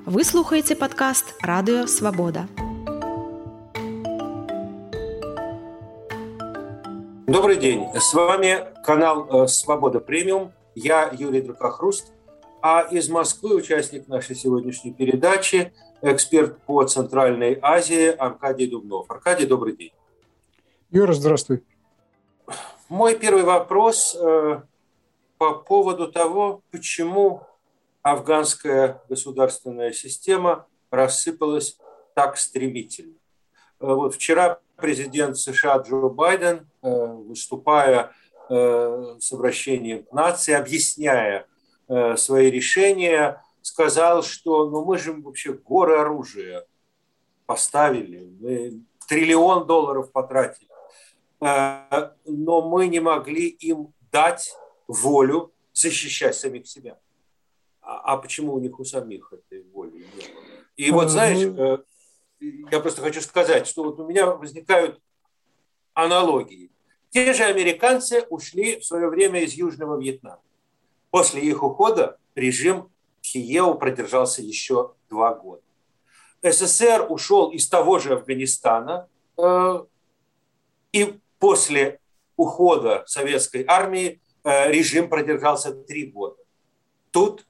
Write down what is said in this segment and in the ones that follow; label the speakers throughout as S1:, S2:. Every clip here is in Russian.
S1: Вы слухаеце падкаст «Радыё Свабода».
S2: Добрый день, с вами канал «Свобода Премиум», я Юрий Дракохруст, а из Москвы участник нашей сегодняшней передачи, эксперт по Центральной Азии Аркадий Дубнов. Аркадий, добрый день.
S3: Юра, здравствуй.
S2: Мой первый вопрос по поводу того, почему афганская государственная система рассыпалась так стремительно. Вот вчера президент США Джо Байден, выступая с обращением к нации, объясняя свои решения, сказал, что мы же вообще горы оружия поставили, мы $1 триллион потратили, но мы не могли им дать волю защищать самих себя. А почему у них у самих этой воли не было? И вот, знаешь, я просто хочу сказать, что вот у меня возникают аналогии. Те же американцы ушли в свое время из Южного Вьетнама. После их ухода режим Хиеу продержался еще 2 года. СССР ушел из того же Афганистана, и после ухода советской армии режим продержался 3 года. Тут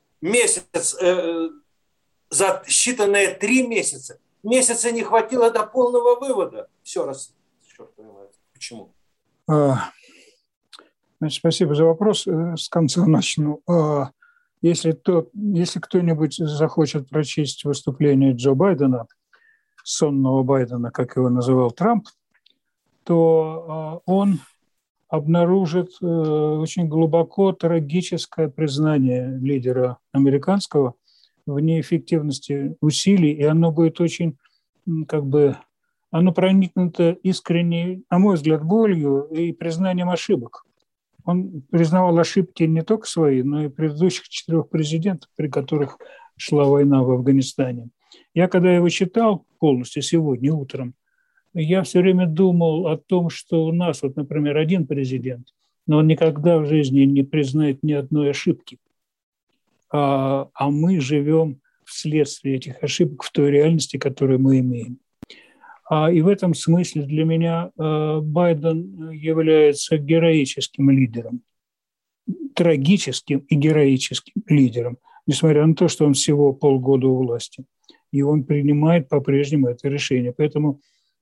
S2: за считанные 3 месяца не хватило до полного вывода. Все раз, черт понимает. Почему?
S3: Значит, спасибо за вопрос. С конца начну. Если кто-нибудь захочет прочесть выступление Джо Байдена, сонного Байдена, как его называл Трамп, то он обнаружит очень глубоко трагическое признание лидера американского в неэффективности усилий, и оно будет очень, оно проникнуто искренней, на мой взгляд, болью и признанием ошибок. Он признавал ошибки не только свои, но и предыдущих 4 президентов, при которых шла война в Афганистане. Я, когда его читал полностью сегодня утром, я все время думал о том, что у нас, вот, например, один президент, но он никогда в жизни не признает ни одной ошибки. А мы живем вследствие этих ошибок в той реальности, которую мы имеем. И в этом смысле для меня Байден является героическим лидером, трагическим и героическим лидером, несмотря на то, что он всего полгода у власти. И он принимает по-прежнему это решение. Поэтому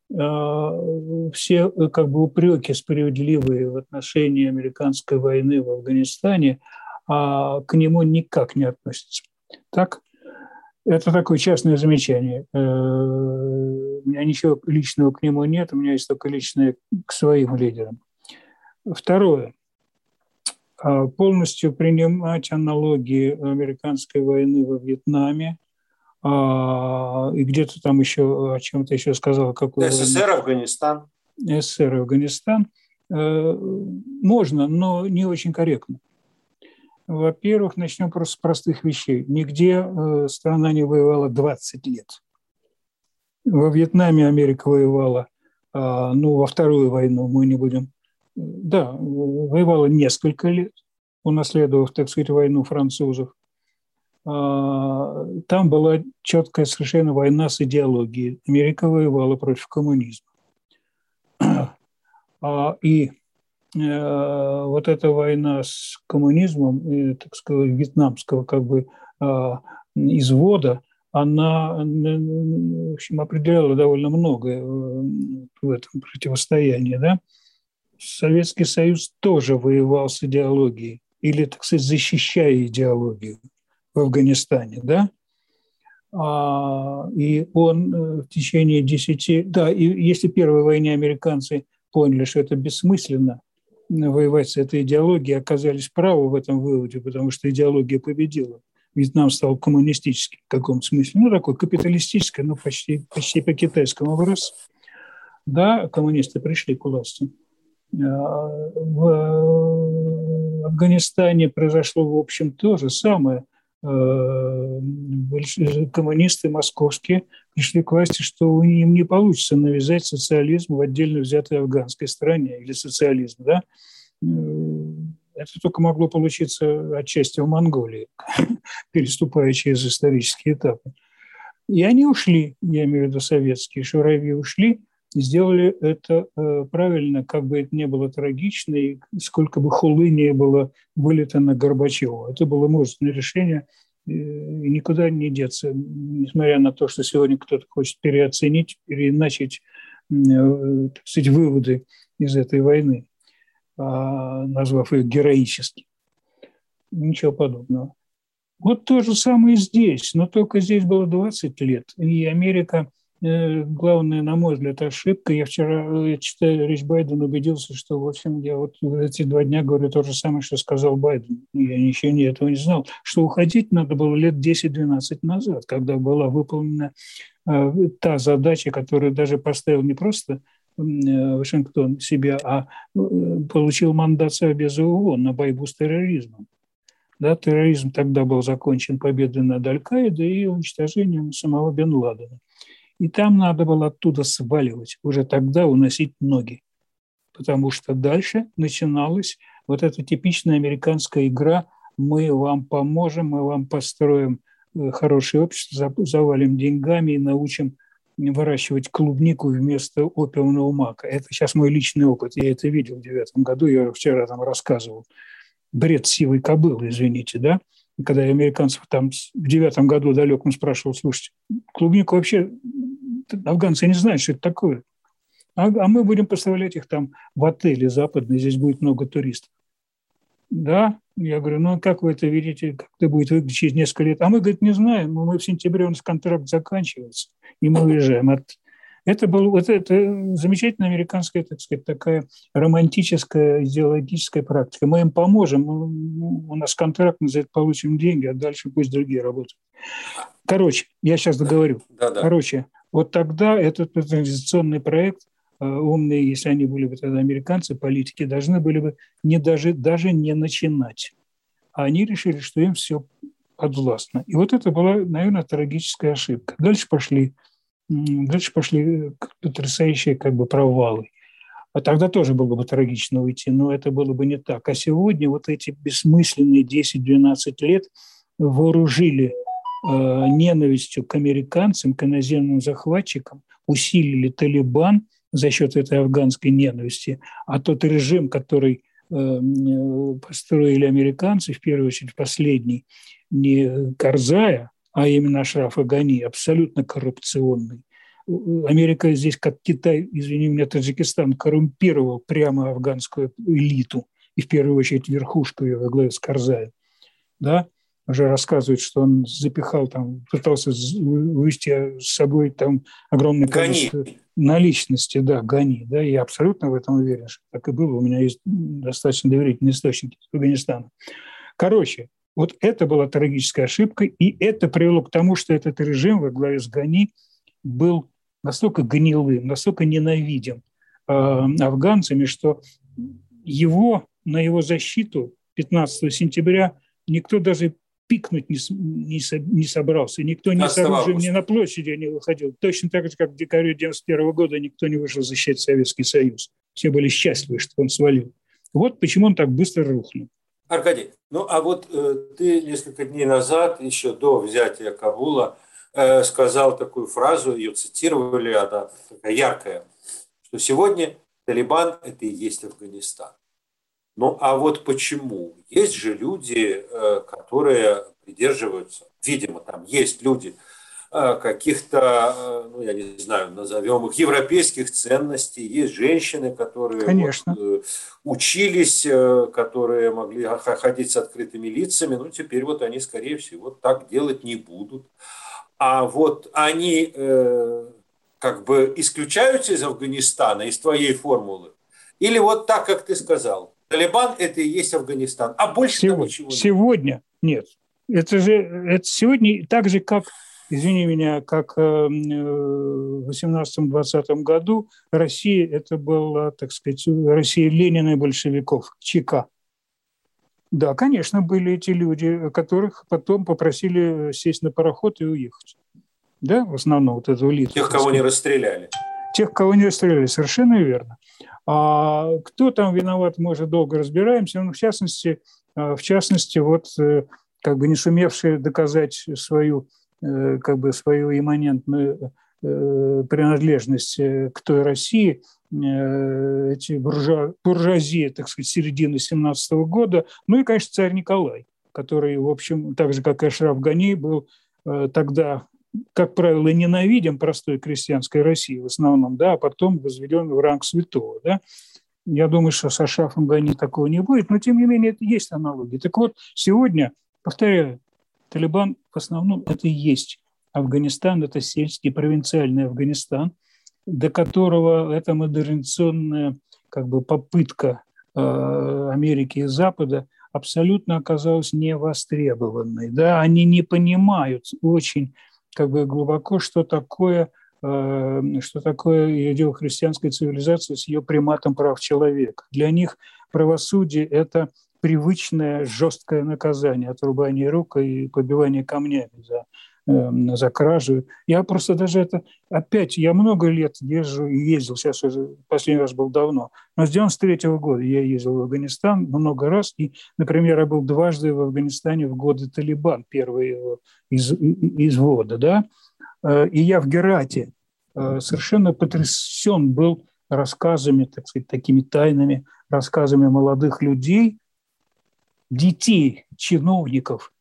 S3: все упреки справедливые в отношении американской войны в Афганистане к нему никак не относятся. Так? Это такое частное замечание. У меня ничего личного к нему нет, у меня есть только личное к своим лидерам. Второе. Полностью принимать аналогии американской войны во Вьетнаме, и где-то там еще о чем-то еще сказал.
S2: СССР, Афганистан.
S3: СССР, Афганистан. Можно, но не очень корректно. Во-первых, начнем просто с простых вещей. Нигде страна не воевала 20 лет. Во Вьетнаме Америка воевала, во Вторую войну мы не будем... Да, воевала несколько лет, унаследовав, так сказать, войну французов. Там была четкая совершенно война с идеологией. Америка воевала против коммунизма. И вот эта война с коммунизмом, так сказать, вьетнамского извода, она, в общем, определяла довольно многое в этом противостоянии. Да? Советский Союз тоже воевал с идеологией, или, так сказать, защищая идеологию в Афганистане, да, и он в течение 10... Да, и если в Первой войне американцы поняли, что это бессмысленно воевать с этой идеологией, оказались правы в этом выводе, потому что идеология победила. Вьетнам стал коммунистическим в каком-то смысле, такой капиталистический, но почти по китайскому образцу. Да, коммунисты пришли к власти. В Афганистане произошло, в общем, то же самое. Коммунисты московские пришли к власти, что им не получится навязать социализм в отдельно взятой афганской стране или социализм, да? Это только могло получиться отчасти в Монголии, переступая через исторические этапы. И они ушли, я имею в виду советские шурави ушли, и сделали это правильно, как бы это ни было трагично, и сколько бы хулы не было вылито на Горбачева. Это было мужественное решение, и никуда не деться, несмотря на то, что сегодня кто-то хочет переоценить, переиначить, так сказать, выводы из этой войны, назвав ее героически. Ничего подобного. Вот то же самое и здесь, но только здесь было 20 лет, и Америка, главная, на мой взгляд, ошибка. Я вчера, читая речь Байдена, убедился, что, в общем, я вот эти 2 дня говорю то же самое, что сказал Байден. Я ничего этого не знал, что уходить надо было лет 10-12 назад, когда была выполнена та задача, которую даже поставил не просто Вашингтон себя, а получил мандат Совбеза ООН на борьбу с терроризмом. Да, терроризм тогда был закончен победой над Аль-Каидой и уничтожением самого Бен Ладена. И там надо было оттуда сваливать, уже тогда уносить ноги. Потому что дальше начиналась вот эта типичная американская игра: мы вам поможем, мы вам построим хорошее общество, завалим деньгами и научим выращивать клубнику вместо опиумного мака. Это сейчас мой личный опыт, я это видел в 2009 году, я вчера там рассказывал. Бред сивой кобылы, извините, да? Когда я американцев там в 2009 году далеком спрашивал: слушайте, клубнику вообще афганцы не знают, что это такое. А мы будем поставлять их там в отели западные, здесь будет много туристов. Да, я говорю, ну как вы это видите, как это будет выглядеть через несколько лет? А мы, говорит, не знаем, мы в сентябре, у нас контракт заканчивается, и мы уезжаем. Это была вот это замечательная американская, так сказать, такая романтическая идеологическая практика. Мы им поможем, у нас контракт, мы за это получим деньги, а дальше пусть другие работают. Короче, я сейчас договорю. Да. Короче, вот тогда этот организационный проект, умные, если они были бы тогда американцы, политики, должны были бы даже не начинать. А они решили, что им все подвластно. И вот это была, наверное, трагическая ошибка. Дальше пошли потрясающие как бы провалы. А тогда тоже было бы трагично уйти, но это было бы не так. А сегодня вот эти бессмысленные 10-12 лет вооружили ненавистью к американцам, к иноземным захватчикам, усилили Талибан за счет этой афганской ненависти. А тот режим, который построили американцы, в первую очередь последний, не Карзая, а именно Ашрафа Гани, абсолютно коррупционный. Америка здесь, как Китай, извини меня, Таджикистан, коррумпировал прямо афганскую элиту, и в первую очередь верхушку ее во главе с Карзаем. Да? Уже рассказывают, что он запихал, там, пытался увезти с собой там огромное количество наличности, да, Гани. Да, я абсолютно в этом уверен, что так и было. У меня есть достаточно доверительные источники из Афганистана. Короче, вот это была трагическая ошибка, и это привело к тому, что этот режим во главе с Гани был настолько гнилым, настолько ненавидим афганцами, что на его защиту 15 сентября никто даже пикнуть не собрался, никто ни с оружием, ни на площади не выходил. Точно так же, как в декабре 1991 года никто не вышел защищать Советский Союз. Все были счастливы, что он свалил. Вот почему он так быстро рухнул.
S2: Аркадий, ну а вот ты несколько дней назад, еще до взятия Кабула, сказал такую фразу, ее цитировали, она такая яркая, что сегодня Талибан – это и есть Афганистан. Ну а вот почему? Есть же люди, которые придерживаются, видимо, там есть люди каких-то, ну я не знаю, назовем их, европейских ценностей, есть женщины, которые вот, учились, которые могли ходить с открытыми лицами, ну теперь вот они, скорее всего, так делать не будут. А вот они как бы исключаются из Афганистана, из твоей формулы? Или вот так, как ты сказал, Талибан – это и есть Афганистан, а больше там ничего нет?
S3: Сегодня нет. Это сегодня так же, как, извини меня, как в 18-20 году Россия – это была, так сказать, Россия Ленина и большевиков, ЧК. Да, конечно, были эти люди, которых потом попросили сесть на пароход и уехать. Да, в основном вот эту элиту.
S2: Тех, кого не расстреляли.
S3: Тех, кого не расстреляли, совершенно верно. А кто там виноват, мы уже долго разбираемся. Ну, в частности, вот как бы не сумевшие доказать свою имманентную принадлежность к той России, эти буржуазии, так сказать, середины 17 года, ну и, конечно, царь Николай, который, в общем, так же, как и Ашраф Гани, был тогда, как правило, ненавидим простой крестьянской России в основном, да, а потом возведен в ранг святого, да. Я думаю, что с Ашрафом Гани такого не будет, но, тем не менее, это есть аналогия. Так вот, сегодня, повторяю, Талибан в основном это и есть Афганистан, это сельский, провинциальный Афганистан, до которого эта модернизационная как бы попытка Америки и Запада абсолютно оказалась невостребованной. Да? Они не понимают очень как бы глубоко, что такое иудео-христианская цивилизация с ее приматом прав человека. Для них правосудие – это привычное жесткое наказание, отрубание рук и побивание камнями за кражу. Я просто даже я много лет ездил, сейчас уже последний раз был давно, но с 93 года я ездил в Афганистан много раз, и, например, я был дважды в Афганистане в годы Талибан, первый его извода, да, и я в Герате совершенно потрясен был рассказами, так сказать, такими тайными рассказами молодых людей, детей, чиновников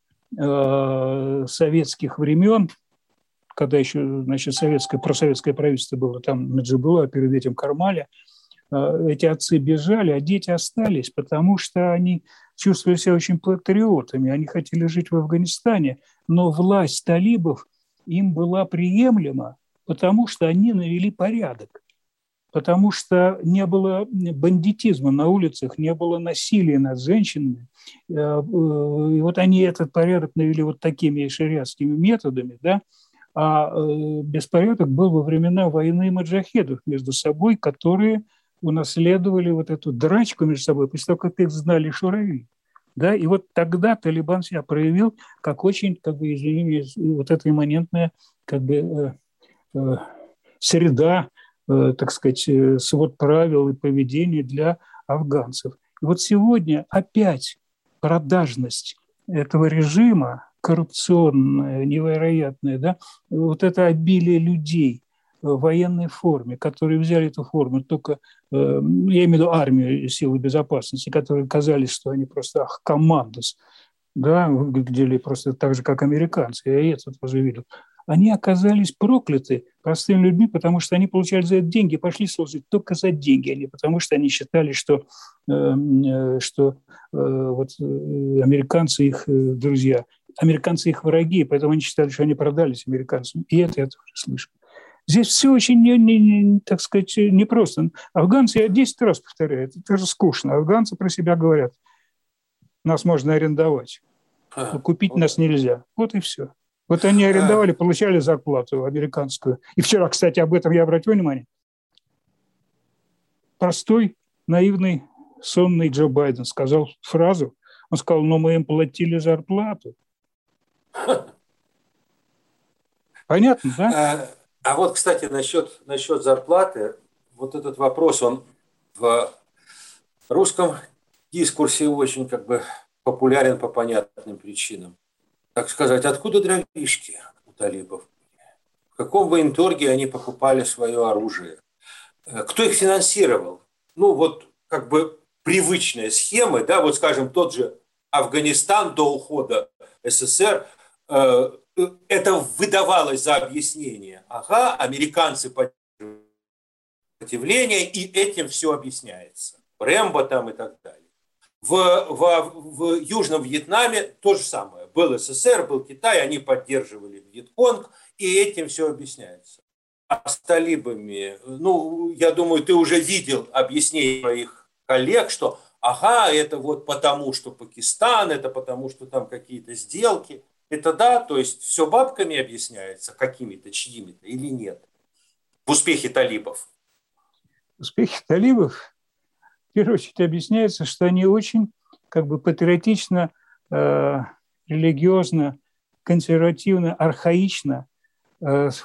S3: советских времен, когда еще, значит, просоветское правительство было там Наджибулла, а перед этим Кармаля, эти отцы бежали, а дети остались, потому что они чувствовали себя очень патриотами, они хотели жить в Афганистане, но власть талибов им была приемлема, потому что они навели порядок, потому что не было бандитизма на улицах, не было насилия над женщинами. И вот они этот порядок навели вот такими шариатскими методами, да, а беспорядок был во времена войны маджахедов между собой, которые унаследовали вот эту драчку между собой, после того, как их знали шурави. Да, и вот тогда Талибан себя проявил как очень, как бы, извините, вот эта имманентная, как бы, среда, так сказать, свод правил и поведения для афганцев. И вот сегодня опять продажность этого режима, коррупционная, невероятная, да, вот это обилие людей в военной форме, которые взяли эту форму только, я имею в виду армию, силы безопасности, которые казались, что они просто командос, да, выглядели просто так же, как американцы, я это тоже видел. Они оказались прокляты простыми людьми, потому что они получали за это деньги, пошли служить только за деньги, а не потому что они считали, что американцы их друзья, американцы их враги, поэтому они считали, что они продались американцам. И это я тоже слышу. Здесь все очень, так сказать, непросто. Афганцы, я 10 раз повторяю, это тоже скучно. Афганцы про себя говорят, нас можно арендовать, но купить нас нельзя. Вот и все. Вот они арендовали, получали зарплату американскую. И вчера, кстати, об этом я обратил внимание. Простой, наивный, сонный Джо Байден сказал фразу. Он сказал, но мы им платили зарплату. Понятно, да?
S2: А вот, кстати, насчет зарплаты, вот этот вопрос, он в русском дискурсе очень как бы популярен по понятным причинам. Так сказать, откуда дровишки у талибов? В каком военторге они покупали свое оружие? Кто их финансировал? Ну, вот как бы привычные схемы, да, вот, скажем, тот же Афганистан до ухода СССР, это выдавалось за объяснение. Ага, американцы поддерживают сопротивление, и этим все объясняется. Рэмбо там и так далее. В Южном Вьетнаме то же самое. Был СССР, был Китай, они поддерживали Вьетконг, и этим все объясняется. А с талибами, ну, я думаю, ты уже видел объяснение своих коллег, что ага, это вот потому, что Пакистан, это потому, что там какие-то сделки. Это да, то есть все бабками объясняется, какими-то, чьими-то или нет? В успехе талибов.
S3: Успехи талибов, в первую очередь, объясняется, что они очень как бы патриотично, религиозно, консервативно, архаично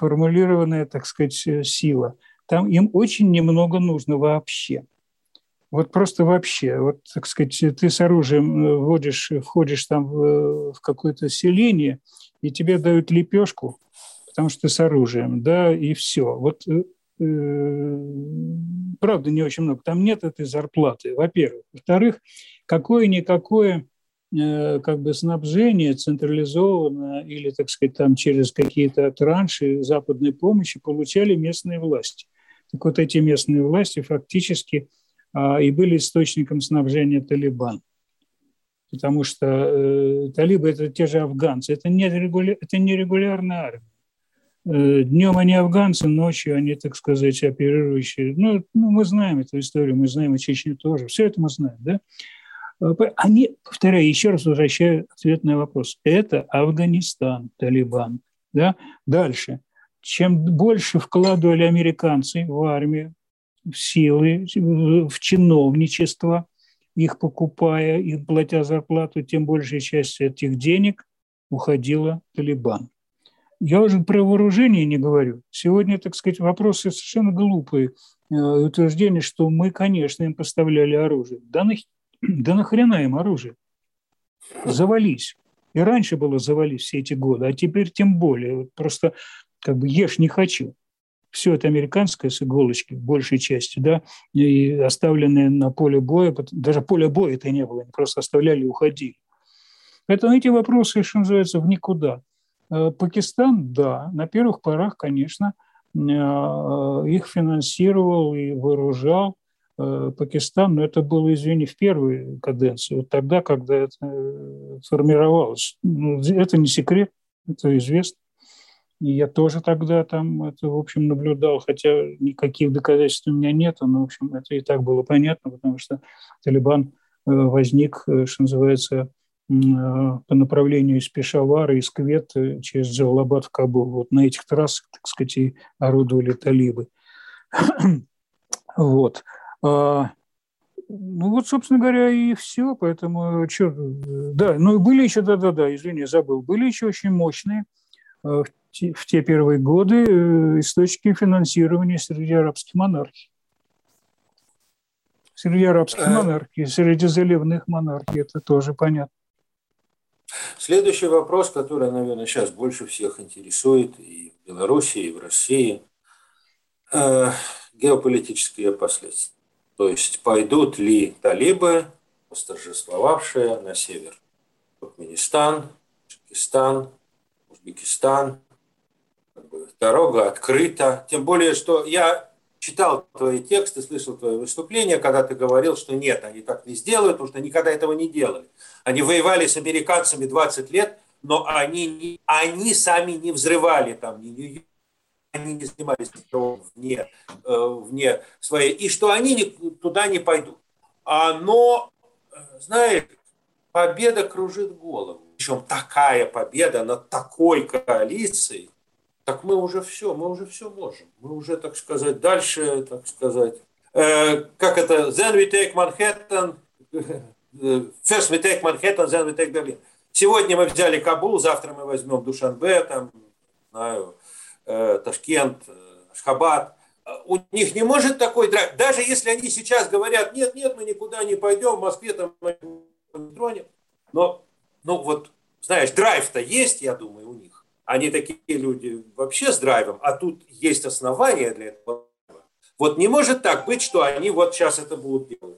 S3: сформулированная, так сказать, сила. Там им очень немного нужно вообще. Вот просто вообще, вот, так сказать, ты с оружием входишь там в какое-то селение, и тебе дают лепешку, потому что ты с оружием, да, и все. Вот правда, не очень много. Там нет этой зарплаты, во-первых. Во-вторых, какое-никакое как бы снабжение централизованно или, так сказать, там через какие-то транши западной помощи получали местные власти. Так вот эти местные власти фактически и были источником снабжения Талибан. Потому что талибы – это те же афганцы, это не регулярная армия. Днем они афганцы, ночью они, так сказать, оперирующие. Ну, мы знаем эту историю, мы знаем и Чечню тоже. Все это мы знаем, да? Они, повторяю, еще раз возвращаю ответ на вопрос. Это Афганистан, Талибан. Да? Дальше. Чем больше вкладывали американцы в армию, в силы, в чиновничество, их покупая, им платя зарплату, тем большая часть этих денег уходила Талибан. Я уже про вооружение не говорю. Сегодня, так сказать, вопросы совершенно глупые. Утверждение, что мы, конечно, им поставляли оружие. Да нахрена им оружие? Завались. И раньше было завались все эти годы, а теперь тем более. Вот просто как бы ешь не хочу. Все это американское с иголочки, большей части, да, и оставленные на поле боя, даже поля боя это не было, они просто оставляли и уходили. Поэтому эти вопросы, что называется, в никуда. Пакистан, да, на первых порах, конечно, их финансировал и вооружал Пакистан, но это было, извини, в первой каденции, вот тогда, когда это формировалось. Это не секрет, это известно. И я тоже тогда там это, в общем, наблюдал, хотя никаких доказательств у меня нет, но, в общем, это и так было понятно, потому что Талибан возник, что называется, по направлению из Пешавара, из Квет через Джалалабад в Кабул. Вот на этих трассах, так сказать, и орудовали талибы. Вот. Ну вот, собственно говоря, и все. Поэтому, да, ну были еще, да, извини, забыл, были еще очень мощные в те первые годы источники финансирования среди арабских монархий. Среди арабских монархий, среди заливных монархий, это тоже понятно.
S2: Следующий вопрос, который, наверное, сейчас больше всех интересует и в Беларуси, и в России, геополитические последствия. То есть пойдут ли талибы, восторжествовавшие на север? Туркменистан, Таджикистан, Узбекистан. Дорога открыта. Тем более, что я читал твои тексты, слышал твои выступления, когда ты говорил, что нет, они так не сделают, потому что никогда этого не делали. Они воевали с американцами 20 лет, но они сами не взрывали там, они не занимались вне своей, и что они туда не пойдут. Но, знаешь, победа кружит голову. Причем такая победа над такой коалицией, так мы уже все можем. Мы уже, так сказать, дальше, так сказать, как это, then we take Manhattan, first we take Manhattan, then we take Berlin. Сегодня мы взяли Кабул, завтра мы возьмем Душанбе, там, знаю, Ташкент, Ашхабад. У них не может такой драйв. Даже если они сейчас говорят, нет, мы никуда не пойдем, в Москве там мы не тронем. Но, вот, знаешь, драйв-то есть, я думаю, у них. Они такие люди вообще с драйвом, а тут есть основания для этого. Вот не может так быть, что они вот сейчас это будут делать.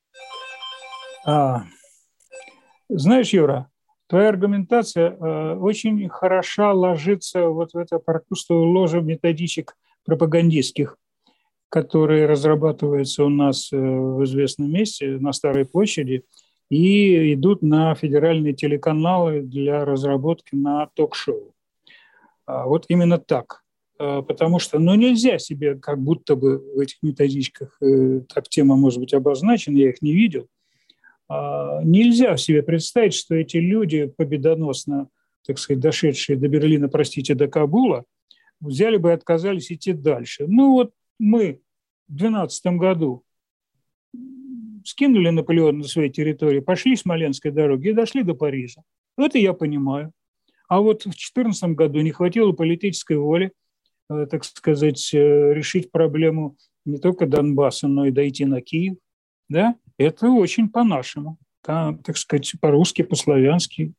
S3: Знаешь, Юра, твоя аргументация очень хорошо ложится вот в это прокустовое ложе методичек пропагандистских, которые разрабатываются у нас в известном месте на Старой площади и идут на федеральные телеканалы для разработки на ток-шоу. Вот именно так. Потому что нельзя себе, как будто бы в этих методичках, так тема может быть обозначена, я их не видел, нельзя себе представить, что эти люди, победоносно, так сказать, дошедшие до Берлина, простите, до Кабула, взяли бы и отказались идти дальше. Ну вот мы в 2012 году скинули Наполеона на своей территории, пошли Смоленской дороги и дошли до Парижа. Это я понимаю. А вот в 2014 году не хватило политической воли, так сказать, решить проблему не только Донбасса, но и дойти на Киев. да, это очень по-нашему, там, так сказать, по-русски, по-славянски.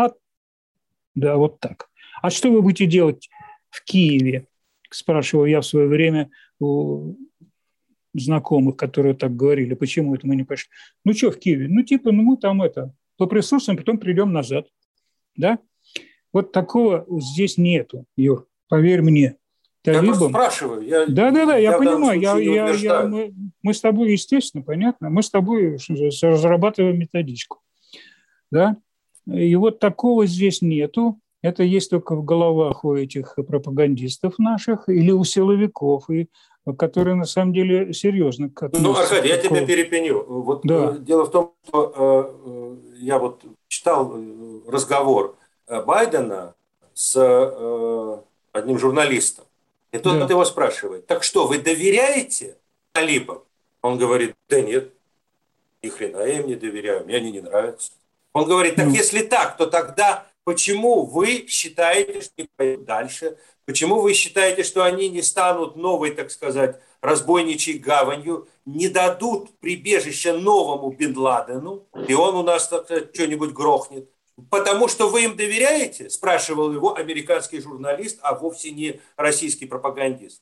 S3: Да, вот так. А что вы будете делать в Киеве? Спрашивал я в свое время у знакомых, которые так говорили, почему это мы не пошли. Ну, что в Киеве? Ну, типа, мы там поприсутствуем, потом придем назад. Да? Вот такого здесь нету, Юр, поверь мне.
S2: Талибам... Я просто спрашиваю.
S3: Да, я понимаю. Мы с тобой, естественно, понятно, мы с тобой разрабатываем методичку. Да? И вот такого здесь нету. Это есть только в головах у этих пропагандистов наших или у силовиков, которые на самом деле серьезно относятся.
S2: Ну, Аркадий, я тебя перепеню. Вот да. Дело в том, что я вот читал разговор Байдена с одним журналистом. И тот его спрашивает: так что, вы доверяете талибам? Он говорит: да нет, ни хрена я им не доверяю, мне они не нравятся. Он говорит: так если так, то тогда почему вы считаете, что не пойдут дальше? Почему вы считаете, что они не станут новой, так сказать, разбойничьей гаванью, не дадут прибежище новому Бен Ладену, и он у нас что-нибудь грохнет? Потому что вы им доверяете? Спрашивал его американский журналист, а вовсе не российский пропагандист.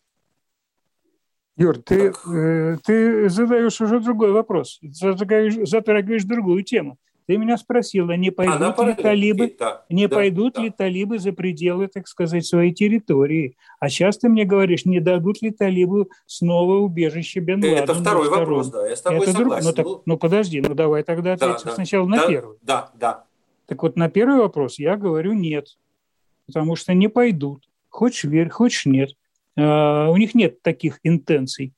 S3: Юр, ты задаешь уже другой вопрос, затрагиваешь другую тему. Ты меня спросила, не пойдут ли талибы за пределы, так сказать, своей территории. А сейчас ты мне говоришь, не дадут ли талибы снова убежище Бен Ладена.
S2: Это второй вопрос, да, я с тобой согласен.
S3: Подожди, давай тогда ответим сначала на первый.
S2: Да.
S3: Так вот, на первый вопрос я говорю нет, потому что не пойдут. Хочешь верь, хочешь нет. У них нет таких интенций.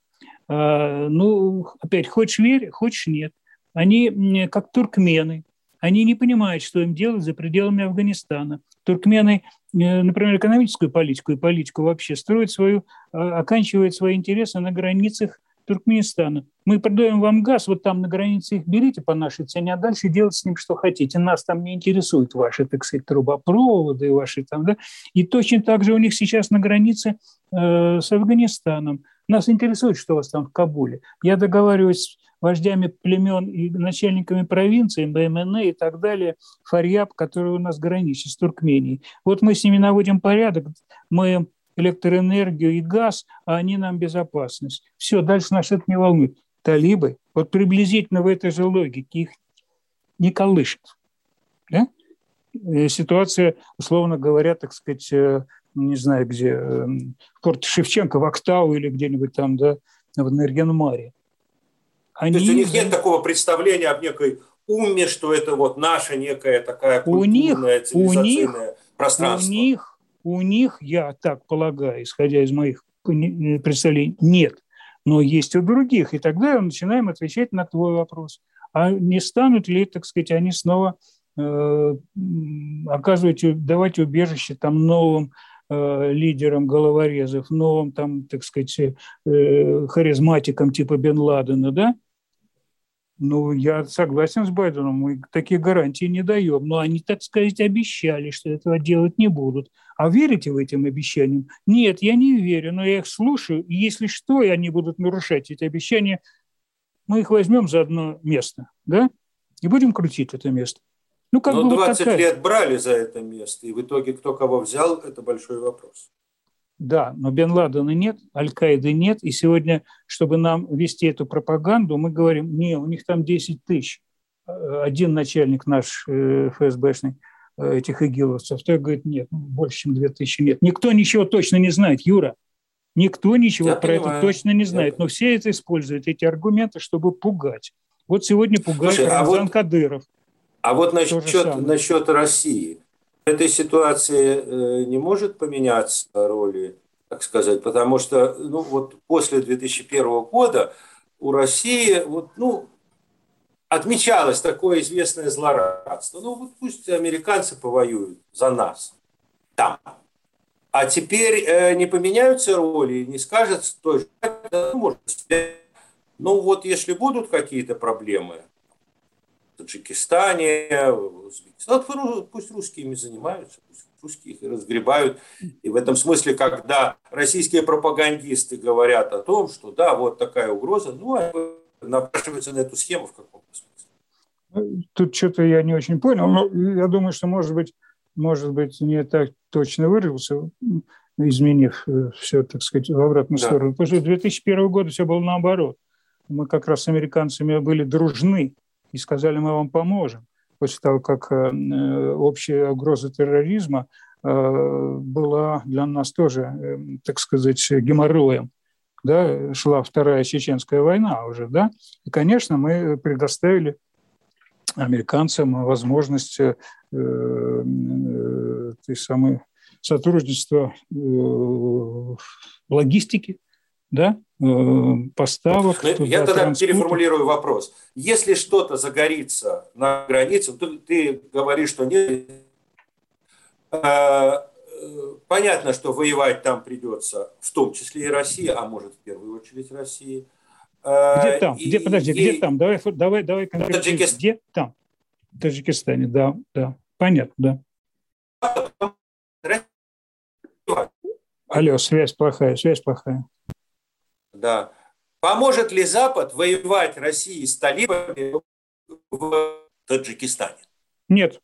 S3: Опять, хочешь верь, хочешь нет. Они как туркмены. Они не понимают, что им делать за пределами Афганистана. Туркмены, например, экономическую политику и политику вообще оканчивают свои интересы на границах Туркменистана. Мы продаем вам газ, вот там на границе их берите по нашей цене, а дальше делайте с ним что хотите. Нас там не интересуют ваши, так сказать, трубопроводы, ваши там, да. И точно так же у них сейчас на границе с Афганистаном. Нас интересует, что у вас там в Кабуле. Я договариваюсь с вождями племен и начальниками провинций, БМН и так далее, Фарьяб, который у нас граничит с Туркменией. Вот мы с ними наводим порядок, мы электроэнергию и газ, а они нам безопасность. Все, дальше нас это не волнует. Талибы, вот приблизительно в этой же логике, их не колышет. Да? Ситуация, условно говоря, так сказать, не знаю где, в порт Шевченко, в Актау или где-нибудь там, да, в Нарьян-Маре.
S2: То есть у них нет такого представления об некой умме, что это вот наша некая такая культурная, цивилизационное пространство.
S3: У них, я так полагаю, исходя из моих представлений, нет. Но есть у других. И тогда мы начинаем отвечать на твой вопрос. А не станут ли, так сказать, они снова давать убежище там новым лидерам головорезов, новым там, так сказать, харизматикам типа Бен Ладена, да? Ну, я согласен с Байденом, мы такие гарантии не даем. Но они, так сказать, обещали, что этого делать не будут. А верите вы этим обещаниям? Нет, я не верю, но я их слушаю. И если что, и они будут нарушать эти обещания, мы их возьмем за одно место, да? И будем крутить это место.
S2: Ну, 20 лет брали за это место, и в итоге кто кого взял, это большой вопрос.
S3: Да, но Бен Ладена нет, Аль-Каиды нет, и сегодня, чтобы нам вести эту пропаганду, мы говорим, не, у них там 10 тысяч. Один начальник наш ФСБшный этих игиловцев, второй говорит, нет, больше, чем 2000 нет. Никто ничего точно не знает, Юра. Никто ничего это точно не знает, но все это используют, эти аргументы, чтобы пугать. Вот сегодня пугает Рамзан Кадыров.
S2: А вот насчет России. В этой ситуации не может поменяться роли, так сказать, потому что вот после 2001 года у России отмечалось такое известное злорадство. Вот пусть американцы повоюют за нас там. А теперь не поменяются роли, не скажет той же, если будут какие-то проблемы в Таджикистане, в Узбекистане, пусть русскими занимаются, пусть русские их и разгребают. И в этом смысле, когда российские пропагандисты говорят о том, что да, вот такая угроза, напрашивается на эту схему в каком-то смысле.
S3: Тут что-то я не очень понял, но я думаю, что, может быть, не так точно выразился, изменив все, так сказать, в обратную сторону. Потому что 2001 года все было наоборот. Мы как раз с американцами были дружны и сказали, мы вам поможем. После того, как общая угроза терроризма была для нас тоже, так сказать, геморроем. Да, шла Вторая Чеченская война уже, да, и, конечно, мы предоставили американцам возможность сотрудничества в логистике, да, поставок.
S2: Я тогда переформулирую вопрос. Если что-то загорится на границе, ты говоришь, что нет. Понятно, что воевать там придется, в том числе и России, а может, в первую очередь России.
S3: Где там? Где там? Давай конкретно. Где там? В Таджикистане, да. Понятно, да. Алло, связь плохая.
S2: Да. Поможет ли Запад воевать России с талибами в Таджикистане?
S3: Нет.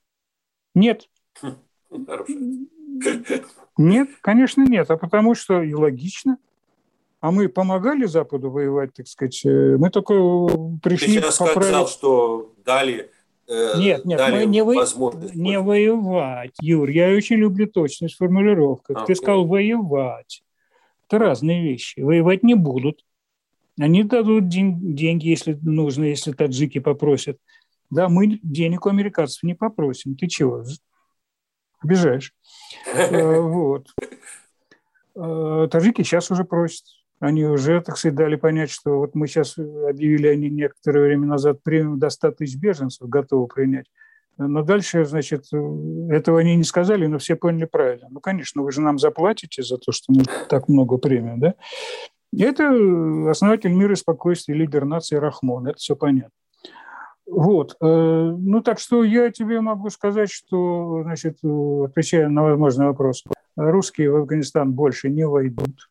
S3: Нет, конечно, нет. А потому что и логично. А мы помогали Западу воевать, так сказать. Мы только пришли
S2: поправить. Ты сейчас сказал, что дали
S3: мы
S2: возможность.
S3: Не воевать, Юр. Я очень люблю точность в формулировках. Ты сказал воевать. Это разные вещи. Воевать не будут. Они дадут деньги, если нужно, если таджики попросят. Да, мы денег у американцев не попросим. Ты чего? Обижаешь. Вот. Таджики сейчас уже просят. Они уже, так сказать, дали понять, что вот мы сейчас объявили, они некоторое время назад премию до 100 тысяч беженцев готовы принять. Но дальше, значит, этого они не сказали, но все поняли правильно. Ну, конечно, вы же нам заплатите за то, что мы так много премий, да? И это основатель мира и спокойствия, лидер нации Рахмон. Это все понятно. Вот. Ну, так что я тебе могу сказать, что, значит, отвечая на возможный вопрос, русские в Афганистан больше не войдут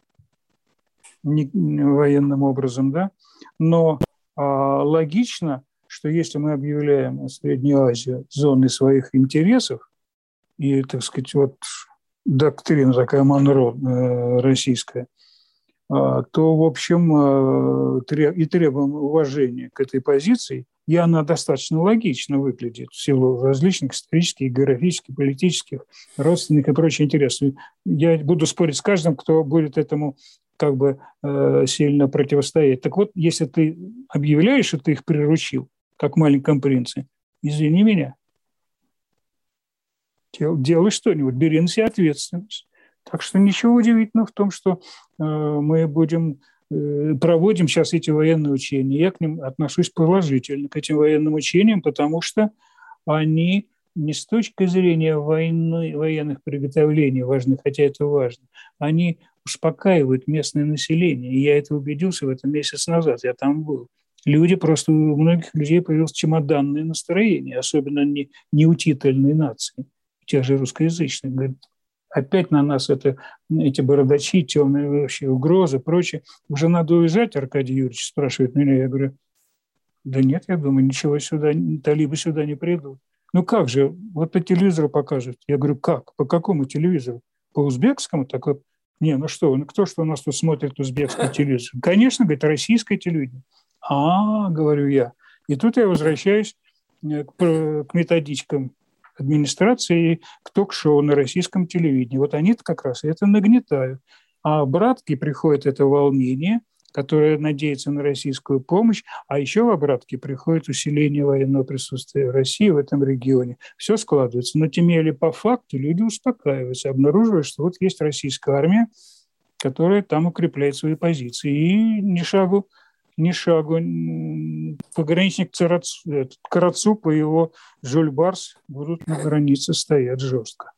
S3: военным образом, да, но логично, что если мы объявляем Среднюю Азию зоной своих интересов, и, так сказать, вот доктрина такая Монро российская, то, в общем, и требуем уважения к этой позиции, и она достаточно логично выглядит в силу различных исторических, географических, политических, родственных и прочих интересов. Я буду спорить с каждым, кто будет этому как бы сильно противостоять. Так вот, если ты объявляешь, что ты их приручил, как в «Маленьком принце», извини меня, делай что-нибудь, бери на себя ответственность. Так что ничего удивительного в том, что мы проводим сейчас эти военные учения. Я к ним отношусь положительно, к этим военным учениям, потому что они не с точки зрения войны, военных приготовлений важны, хотя это важно, они успокаивают местное население. И я это убедился в этом месяц назад, я там был. У многих людей появилось чемоданное настроение, особенно неутительной нации, тех же русскоязычных. Говорят, опять на нас эти бородачи, темные вообще угрозы, прочее. Уже надо уезжать, Аркадий Юрьевич спрашивает меня. Я говорю, да нет, я думаю, ничего сюда, талибы сюда не придут. Ну как же, вот по телевизору покажут. Я говорю, как? По какому телевизору? По узбекскому? Так вот, кто что у нас тут смотрит узбекский телевизор? Конечно, говорит, российское телевидение. Говорю я. И тут я возвращаюсь к методичкам администрации, к ток-шоу на российском телевидении. Вот они-то как раз это нагнетают. А обратки приходит это волнение, которое надеется на российскую помощь, а еще в обратке приходит усиление военного присутствия России в этом регионе. Все складывается. Но тем не менее, по факту люди успокаиваются, обнаруживая, что вот есть российская армия, которая там укрепляет свои позиции. И ни шагу пограничник Карацуп и его Жюль-Барс будут на границе стоять жестко.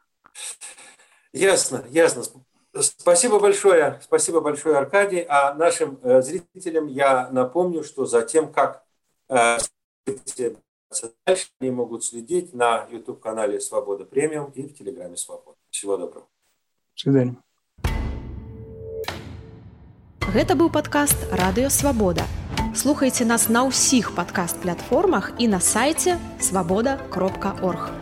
S2: Ясно. Спасибо большое, Аркадий. А нашим зрителям я напомню, что за тем, как дальше, они могут следить на YouTube-канале «Свобода Премиум» и в Телеграме «Свобода». Всего доброго.
S3: До свидания.
S1: Гэта быў падкаст «Радыё Свабода». Слухайце нас на ўсіх падкаст-платформах і на сайце свабода.орг.